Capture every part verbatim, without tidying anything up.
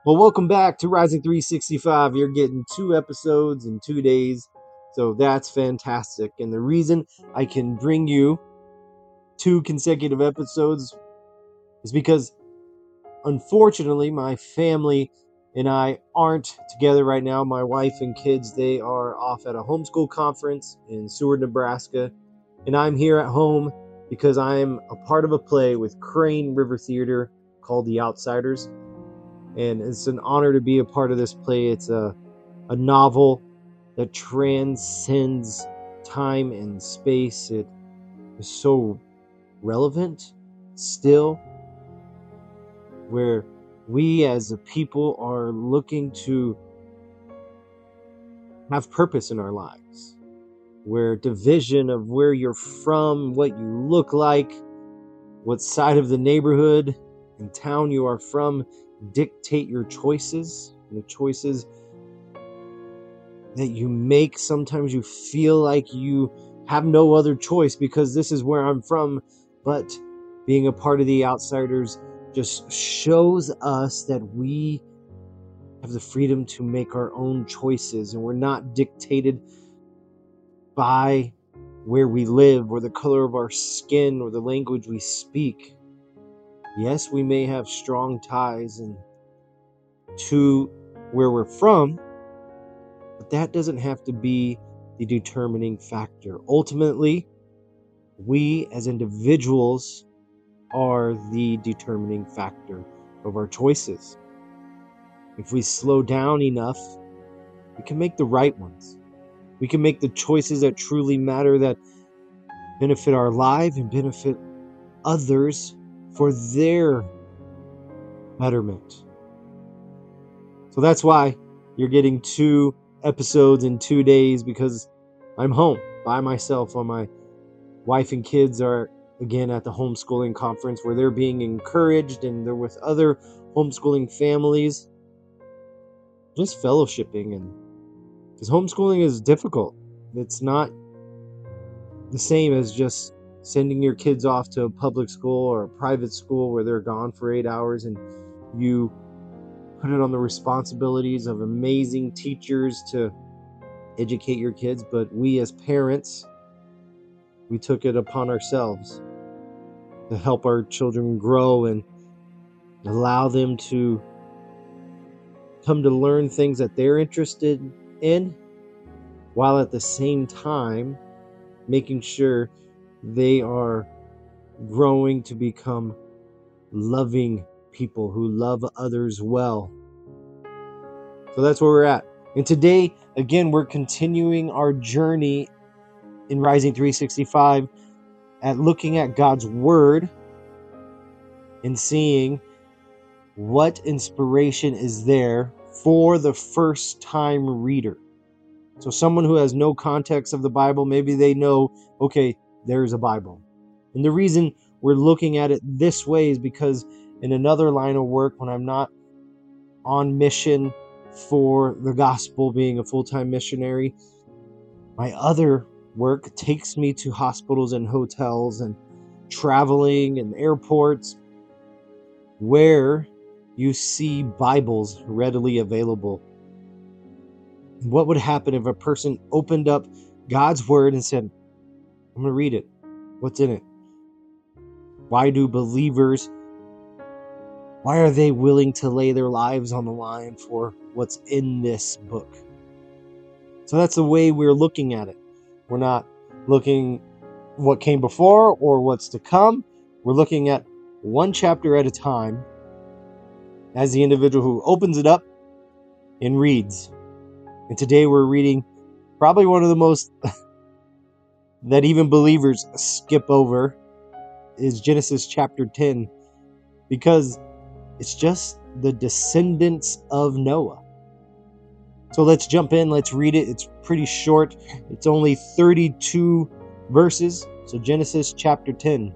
Well, welcome back to Rising three sixty-five. You're getting two episodes in two days. So that's fantastic. And the reason I can bring you two consecutive episodes is because, unfortunately, my family and I aren't together right now. My wife and kids, they are off at a homeschool conference in Seward, Nebraska. And I'm here at home because I'm a part of a play with Crane River Theater called The Outsiders. And it's an honor to be a part of this play. It's a, a novel that transcends time and space. It is so relevant still, where we as a people are looking to have purpose in our lives, where division of where you're from, what you look like, what side of the neighborhood and town you are from dictate your choices. The choices that you make, sometimes you feel like you have no other choice because this is where I'm from. But being a part of the Outsiders just shows us that we have the freedom to make our own choices, and we're not dictated by where we live or the color of our skin or the language we speak. Yes, we may have strong ties and to where we're from, but that doesn't have to be the determining factor. Ultimately, we as individuals are the determining factor of our choices. If we slow down enough, we can make the right ones. We can make the choices that truly matter, that benefit our life and benefit others for their betterment. So that's why you're getting two episodes in two days, because I'm home by myself while my wife and kids are again at the homeschooling conference where they're being encouraged and they're with other homeschooling families, just fellowshipping. And because homeschooling is difficult, it's not the same as just sending your kids off to a public school or a private school where they're gone for eight hours and you put it on the responsibilities of amazing teachers to educate your kids. But we as parents, we took it upon ourselves to help our children grow and allow them to come to learn things that they're interested in, while at the same time making sure they are growing to become loving people who love others well. So that's where we're at. And today, again, we're continuing our journey in Rising three sixty-five at looking at God's Word and seeing what inspiration is there for the first time reader. So someone who has no context of the Bible, maybe they know, okay, there's a Bible. And the reason we're looking at it this way is because in another line of work, when I'm not on mission for the gospel, being a full-time missionary, my other work takes me to hospitals and hotels and traveling and airports where you see Bibles readily available. What would happen if a person opened up God's Word and said, I'm going to read it. What's in it? Why do believers, why are they willing to lay their lives on the line for what's in this book? So that's the way we're looking at it. We're not looking what came before or what's to come. We're looking at one chapter at a time as the individual who opens it up and reads. And today we're reading probably one of the most that even believers skip over is Genesis chapter ten, because it's just the descendants of Noah. So let's jump in, let's read it. It's pretty short. It's only thirty-two verses. So Genesis chapter ten.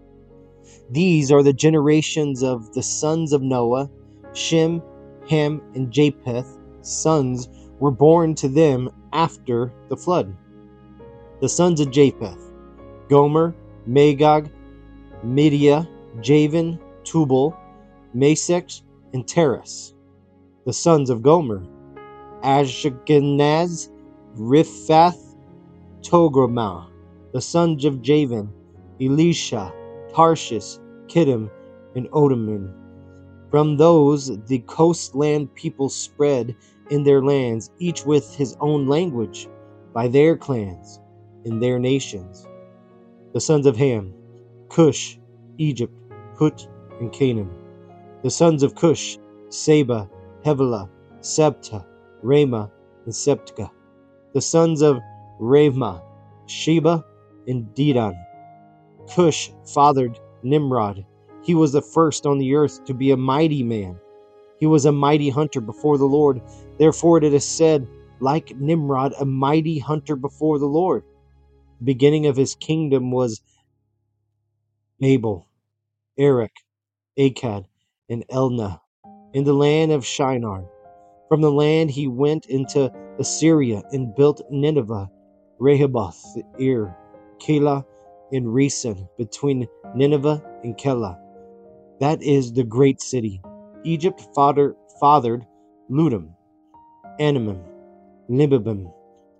These are the generations of the sons of Noah. Shem, Ham, and Japheth, sons, were born to them after the flood. The sons of Japheth: Gomer, Magog, Midia, Javan, Tubal, Mesech, and Teras. The sons of Gomer, Ashkenaz, Riphath, Togarmah. The sons of Javan, Elisha, Tarshish, Kittim, and Odaman. From those the coastland people spread in their lands, each with his own language, by their clans, in their nations. The sons of Ham, Cush, Egypt, Put, and Canaan. The sons of Cush, Seba, Havilah, Sabta, Ramah, and Septka. The sons of Ramah, Sheba, and Dedan. Cush fathered Nimrod. He was the first on the earth to be a mighty man. He was a mighty hunter before the Lord. Therefore it is said, like Nimrod, a mighty hunter before the Lord. The beginning of his kingdom was Babel, Erech, Akkad, and Elnah, in the land of Shinar. From the land he went into Assyria and built Nineveh, Rehoboth, Ir, Keilah, and Resen, between Nineveh and Keilah. That is the great city. Egypt father, fathered Ludum, Anamim, Libabim,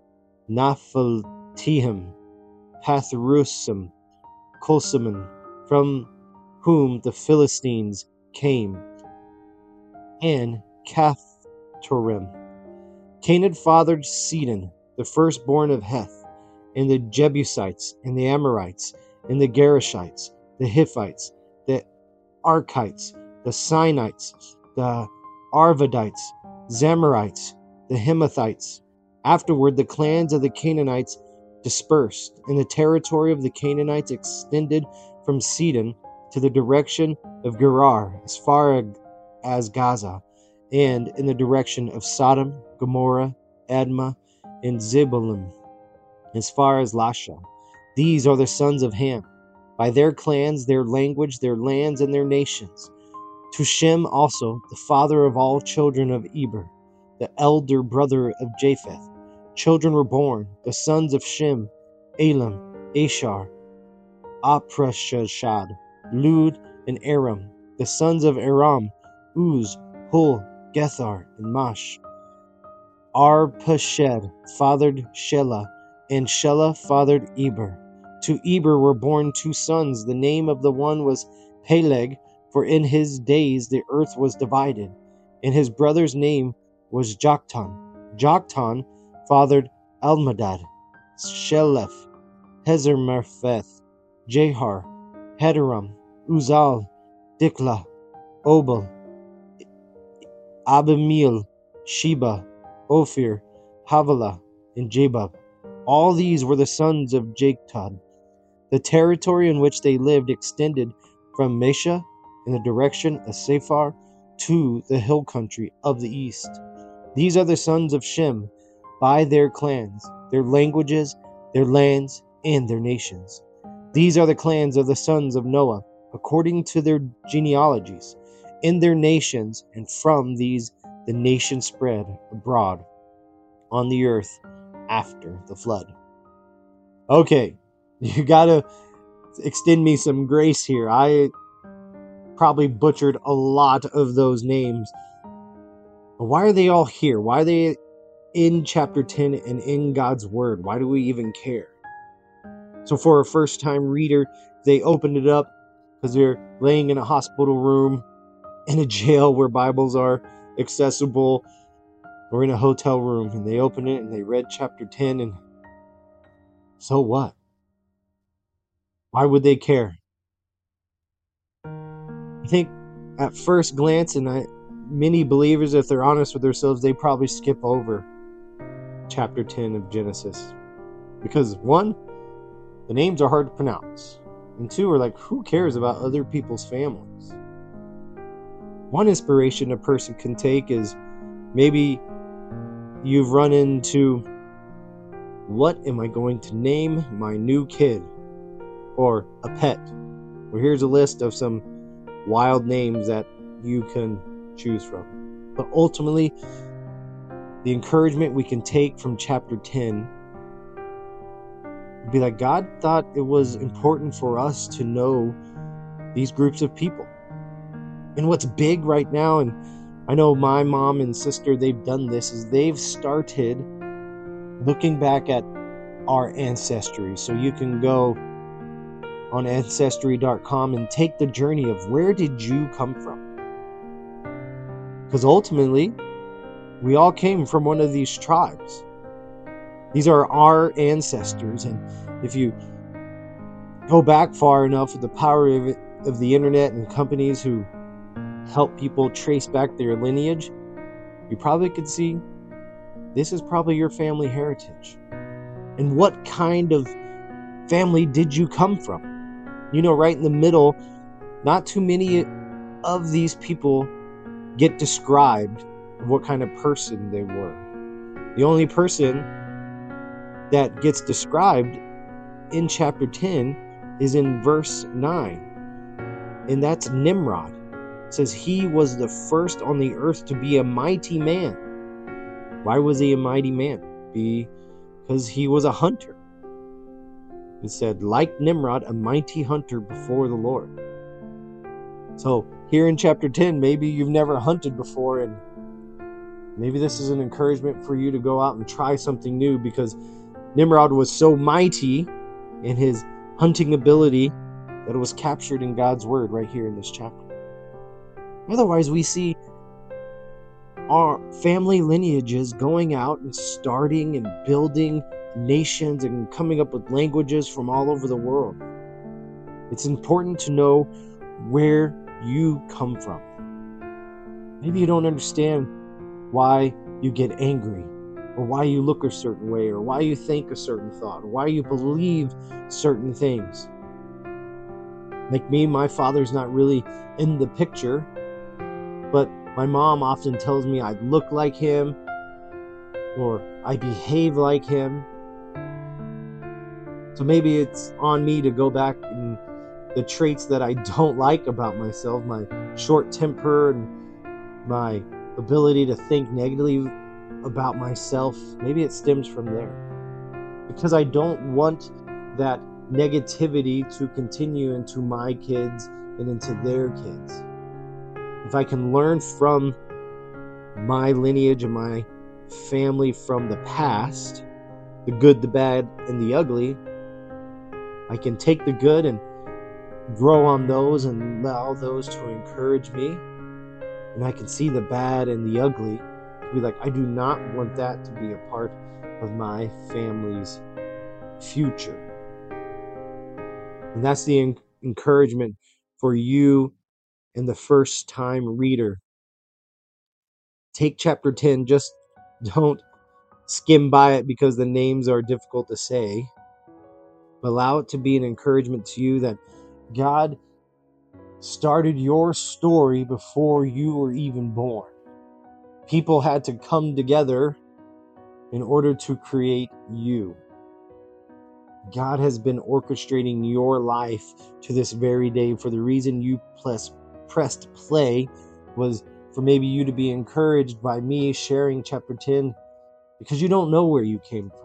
Naphtahim, Pathrusim, Colsamim, from whom the Philistines came, and Caphtorim. Canaan fathered Sidon, the firstborn of Heth, and the Jebusites, and the Amorites, and the Gerishites, the Hittites, the Archites, the Sinites, the Arvadites, Zamorites, the Hamathites. Afterward the clans of the Canaanites dispersed, and the territory of the Canaanites extended from Sidon to the direction of Gerar, as far as Gaza, and in the direction of Sodom, Gomorrah, Admah, and Zeboim, as far as Lasha. These are the sons of Ham, by their clans, their language, their lands, and their nations. To Shem also, the father of all children of Eber, the elder brother of Japheth, children were born, the sons of Shem, Elam, Ashar, Aprashad, Lud, and Aram. The sons of Aram, Uz, Hul, Gethar, and Mash. Arpachsad fathered Shelah, and Shelah fathered Eber. To Eber were born two sons. The name of the one was Peleg, for in his days the earth was divided, and his brother's name was Joktan. Joktan fathered Almadad, Sheleph, Hezermephath, Jehar, Hadaram, Uzal, Diklah, Obal, Abimeel, Sheba, Ophir, Havilah, and Jabab. All these were the sons of Joktan. The territory in which they lived extended from Mesha in the direction of Sephar to the hill country of the east. These are the sons of Shem by their clans, their languages, their lands, and their nations. These are the clans of the sons of Noah, according to their genealogies, in their nations, and from these the nation spread abroad on the earth after the flood. Okay, you gotta extend me some grace here. I probably butchered a lot of those names. But why are they all here? Why are they in chapter ten and in God's word? Why do we even care? So for a first time reader, they opened it up because they're laying in a hospital room, in a jail where Bibles are accessible, or in a hotel room, and they opened it and they read chapter ten, and so what? Why would they care? I think at first glance, and I, many believers, if they're honest with themselves, they probably skip over chapter ten of Genesis. Because one, the names are hard to pronounce. And two, are like, who cares about other people's families? One inspiration a person can take is maybe you've run into, what am I going to name my new kid? Or a pet. Well, here's a list of some wild names that you can choose from. But ultimately, the encouragement we can take from chapter ten would be that God thought it was important for us to know these groups of people. And what's big right now, and I know my mom and sister, they've done this, is they've started looking back at our ancestry. So you can go on ancestry dot com and take the journey of where did you come from? Because ultimately, we all came from one of these tribes. These are our ancestors, and if you go back far enough with the power of, it, of the internet and companies who help people trace back their lineage, you probably could see this is probably your family heritage. And what kind of family did you come from? You know, right in the middle, not too many of these people get described of what kind of person they were. The only person that gets described in chapter ten is in verse nine, and that's Nimrod. It says he was the first on the earth to be a mighty man. Why was he a mighty man? Because he was a hunter. It said, like Nimrod, a mighty hunter before the Lord. So here in chapter ten, maybe you've never hunted before, and maybe this is an encouragement for you to go out and try something new, because Nimrod was so mighty in his hunting ability that it was captured in God's word right here in this chapter. Otherwise, we see our family lineages going out and starting and building nations and coming up with languages from all over the world. It's important to know where you come from. Maybe you don't understand why you get angry, or why you look a certain way, or why you think a certain thought, or why you believe certain things. Like me, my father's not really in the picture, but my mom often tells me I look like him, or I behave like him. So maybe it's on me to go back and the traits that I don't like about myself, my short temper and my ability to think negatively about myself, maybe it stems from there. Because I don't want that negativity to continue into my kids and into their kids. If I can learn from my lineage and my family from the past, the good, the bad, and the ugly, I can take the good and grow on those and allow those to encourage me. And I can see the bad and the ugly to be like, I do not want that to be a part of my family's future. And that's the en- encouragement for you and the first time reader. Take chapter ten, just don't skim by it because the names are difficult to say. But allow it to be an encouragement to you that God started your story before you were even born. People had to come together in order to create you. God has been orchestrating your life to this very day. For the reason you press, pressed play was for maybe you to be encouraged by me sharing chapter ten, because you don't know where you came from.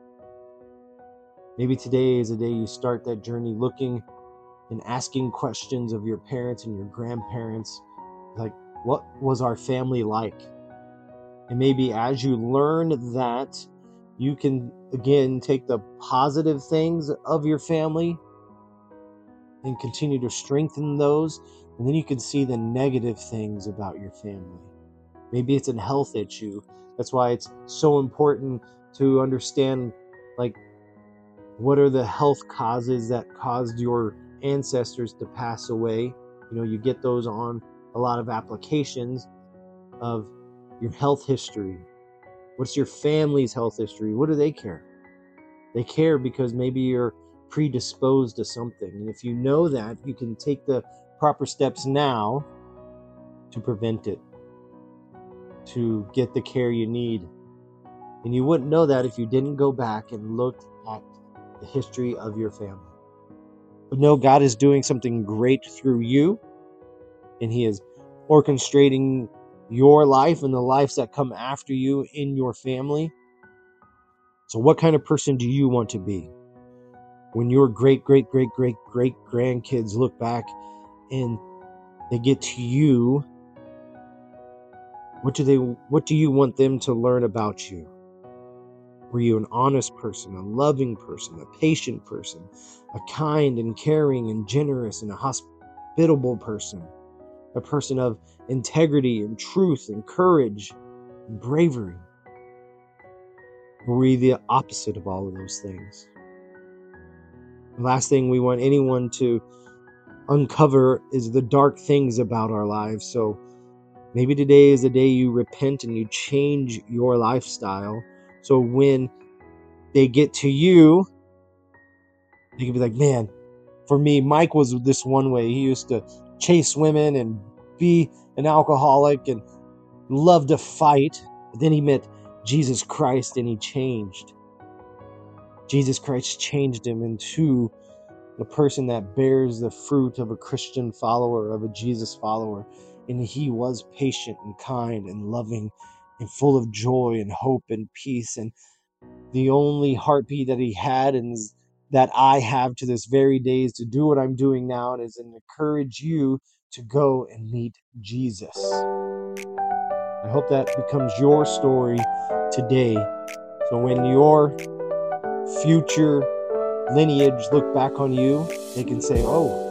Maybe today is a day you start that journey looking and asking questions of your parents and your grandparents, like, what was our family like? And maybe as you learn that, you can again take the positive things of your family and continue to strengthen those, and then you can see the negative things about your family. Maybe it's a health issue. That's why it's so important to understand, like, what are the health causes that caused your ancestors to pass away. You know, you get those on a lot of applications of your health history. What's your family's health history? What do they care? They care because maybe you're predisposed to something. And if you know that, you can take the proper steps now to prevent it, to get the care you need. And you wouldn't know that if you didn't go back and look at the history of your family. But no, God is doing something great through you, and He is orchestrating your life and the lives that come after you in your family. So what kind of person do you want to be when your great, great, great, great, great grandkids look back and they get to you What do they what do you want them to learn about you? Were you an honest person, a loving person, a patient person, a kind and caring and generous and a hospitable person, a person of integrity and truth and courage and bravery? Or were you the opposite of all of those things? The last thing we want anyone to uncover is the dark things about our lives. So maybe today is the day you repent and you change your lifestyle. So when they get to you, they can be like, man, for me, Mike was this one way. He used to chase women and be an alcoholic and love to fight. But then he met Jesus Christ and he changed. Jesus Christ changed him into a person that bears the fruit of a Christian follower, of a Jesus follower. And he was patient and kind and loving and full of joy and hope and peace. And the only heartbeat that he had and that I have to this very day is to do what I'm doing now, and is to encourage you to go and meet Jesus. I hope that becomes your story today. So when your future lineage look back on you, they can say, oh,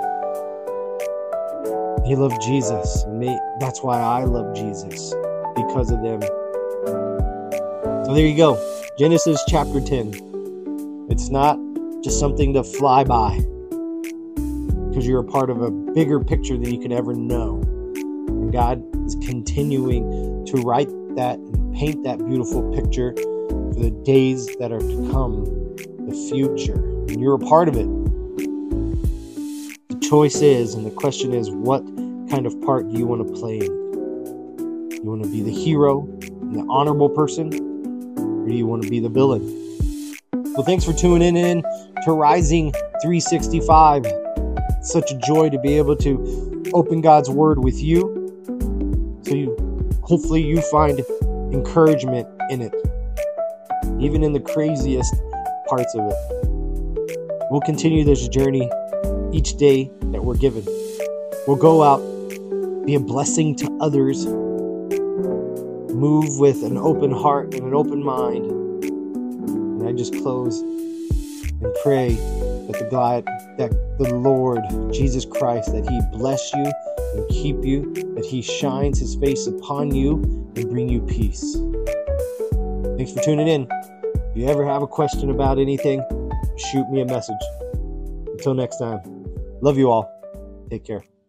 they love Jesus. And they, that's why I love Jesus, because of them. So there you go. Genesis chapter ten. It's not just something to fly by, because you're a part of a bigger picture than you could ever know. And God is continuing to write that and paint that beautiful picture for the days that are to come, the future. And you're a part of it. The choice is, and the question is, what kind of part do you want to play in? You want to be the hero and the honorable person, or do you want to be the villain? Well, thanks for tuning in to Rising three sixty-five. It's such a joy to be able to open God's Word with you. So you, hopefully you find encouragement in it, even in the craziest parts of it. We'll continue this journey each day that we're given. We'll go out, be a blessing to others, move with an open heart and an open mind. And I just close and pray that the God, that the Lord Jesus Christ, that He bless you and keep you, that He shines His face upon you and bring you peace. Thanks for tuning in. If you ever have a question about anything, shoot me a message. Until next time, love you all. Take care.